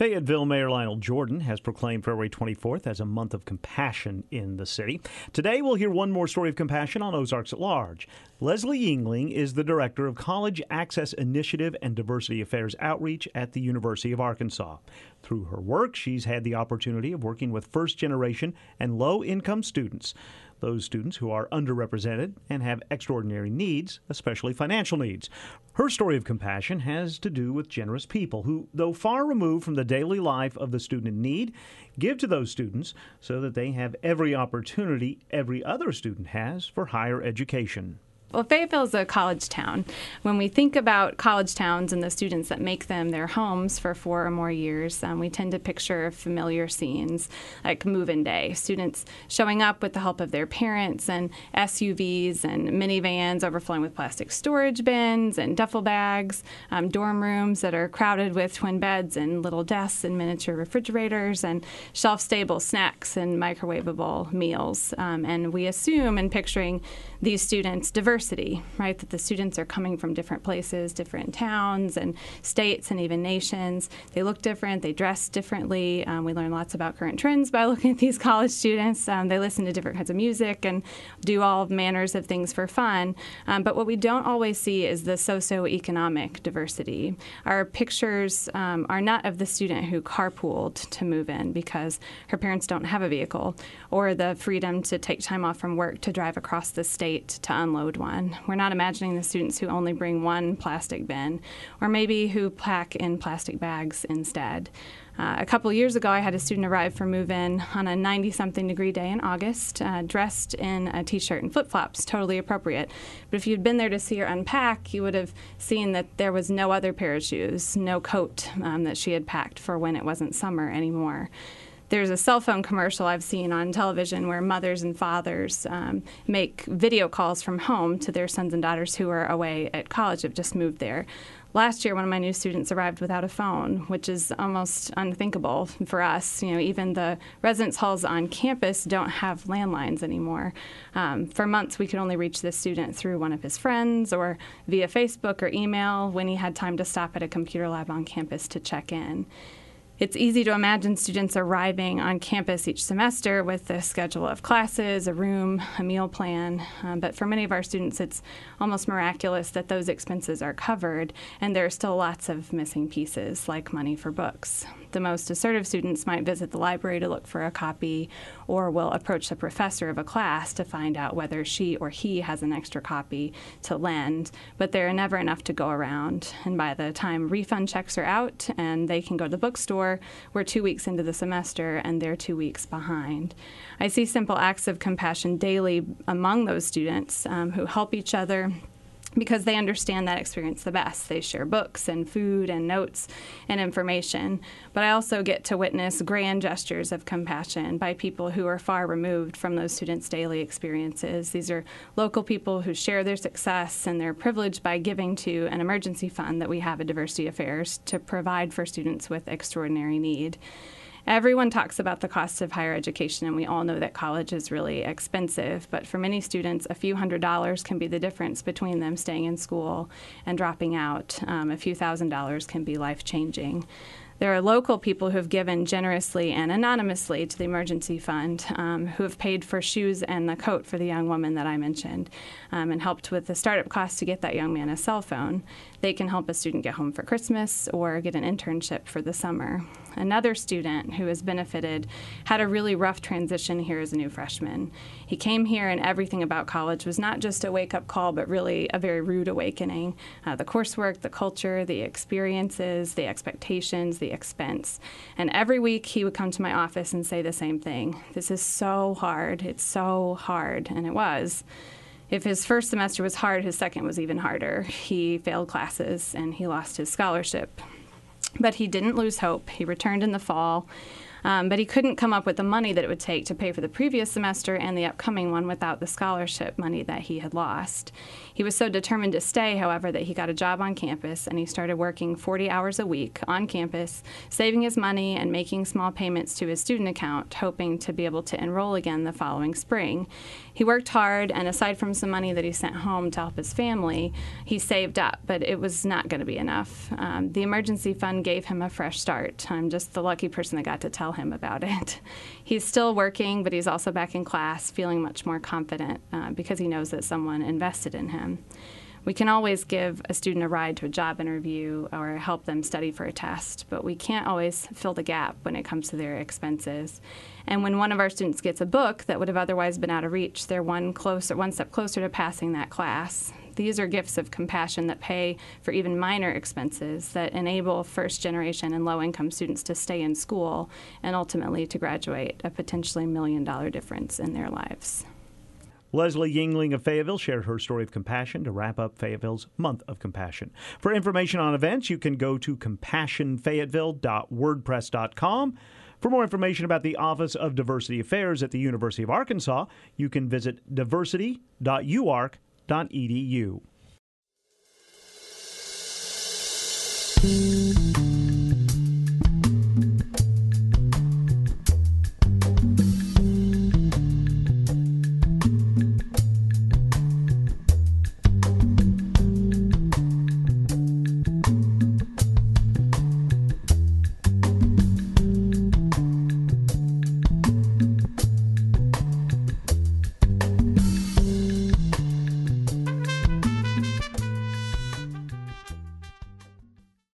Fayetteville Mayor Lionel Jordan has proclaimed February 24th as a month of compassion in the city. Today, we'll hear one more story of compassion on Ozarks at Large. Leslie Yingling is the director of College Access Initiative and Diversity Affairs Outreach at the University of Arkansas. Through her work, she's had the opportunity of working with first-generation and low-income students, those students who are underrepresented and have extraordinary needs, especially financial needs. Her story of compassion has to do with generous people who, though far removed from the daily life of the student in need, give to those students so that they have every opportunity every other student has for higher education. Well, Fayetteville is a college town. When we think about college towns and the students that make them their homes for 4 or more years, we tend to picture familiar scenes like move-in day. Students showing up with the help of their parents and SUVs and minivans overflowing with plastic storage bins and duffel bags, dorm rooms that are crowded with twin beds and little desks and miniature refrigerators and shelf-stable snacks and microwavable meals. And we assume in picturing these students diversity, right? That the students are coming from different places, different towns and states and even nations. They look different. They dress differently. We learn lots about current trends by looking at these college students. They listen to different kinds of music and do all manners of things for fun. But what we don't always see is the socioeconomic diversity. Our pictures are not of the student who carpooled to move in because her parents don't have a vehicle or the freedom to take time off from work to drive across the state to unload one. We're not imagining the students who only bring one plastic bin, or maybe who pack in plastic bags instead. A couple years ago, I had a student arrive for move-in on a 90-something degree day in August, dressed in a T-shirt and flip-flops, totally appropriate. But if you'd been there to see her unpack, you would have seen that there was no other pair of shoes, no coat that she had packed for when it wasn't summer anymore. There's a cell phone commercial I've seen on television where mothers and fathers make video calls from home to their sons and daughters who are away at college, have just moved there. Last year, one of my new students arrived without a phone, which is almost unthinkable for us. You know, even the residence halls on campus don't have landlines anymore. For months, we could only reach this student through one of his friends or via Facebook or email when he had time to stop at a computer lab on campus to check in. It's easy to imagine students arriving on campus each semester with a schedule of classes, a room, a meal plan. But for many of our students, it's almost miraculous that those expenses are covered, and there are still lots of missing pieces, like money for books. The most assertive students might visit the library to look for a copy, or will approach the professor of a class to find out whether she or he has an extra copy to lend. But there are never enough to go around. And by the time refund checks are out and they can go to the bookstore, we're 2 weeks into the semester and they're 2 weeks behind. I see simple acts of compassion daily among those students who help each other because they understand that experience the best. They share books and food and notes and information. But I also get to witness grand gestures of compassion by people who are far removed from those students' daily experiences. These are local people who share their success and their privilege by giving to an emergency fund that we have at Diversity Affairs to provide for students with extraordinary need. Everyone talks about the cost of higher education, and we all know that college is really expensive. But for many students, a few $100s can be the difference between them staying in school and dropping out. A few $1,000s can be life-changing. There are local people who have given generously and anonymously to the emergency fund who have paid for shoes and the coat for the young woman that I mentioned and helped with the startup costs to get that young man a cell phone. They can help a student get home for Christmas or get an internship for the summer. Another student who has benefited had a really rough transition here as a new freshman. He came here and everything about college was not just a wake-up call, but really a very rude awakening. The coursework, the culture, the experiences, the expectations, the expense. And every week he would come to my office and say the same thing. This is so hard. It's so hard. And it was. If his first semester was hard, his second was even harder. He failed classes and he lost his scholarship. But he didn't lose hope. He returned in the fall. But he couldn't come up with the money that it would take to pay for the previous semester and the upcoming one without the scholarship money that he had lost. He was so determined to stay, however, that he got a job on campus and he started working 40 hours a week on campus, saving his money and making small payments to his student account, hoping to be able to enroll again the following spring. He worked hard, and aside from some money that he sent home to help his family, he saved up, but it was not going to be enough. The emergency fund gave him a fresh start. I'm just the lucky person that got to tell him about it. He's still working, but he's also back in class, feeling much more confident because he knows that someone invested in him. We can always give a student a ride to a job interview or help them study for a test, but we can't always fill the gap when it comes to their expenses. And when one of our students gets a book that would have otherwise been out of reach, they're one step closer to passing that class. These are gifts of compassion that pay for even minor expenses that enable first-generation and low-income students to stay in school and ultimately to graduate, a potentially $1 million difference in their lives. Leslie Yingling of Fayetteville shared her story of compassion to wrap up Fayetteville's Month of Compassion. For information on events, you can go to compassionfayetteville.wordpress.com. For more information about the Office of Diversity Affairs at the University of Arkansas, you can visit diversity.uark.edu.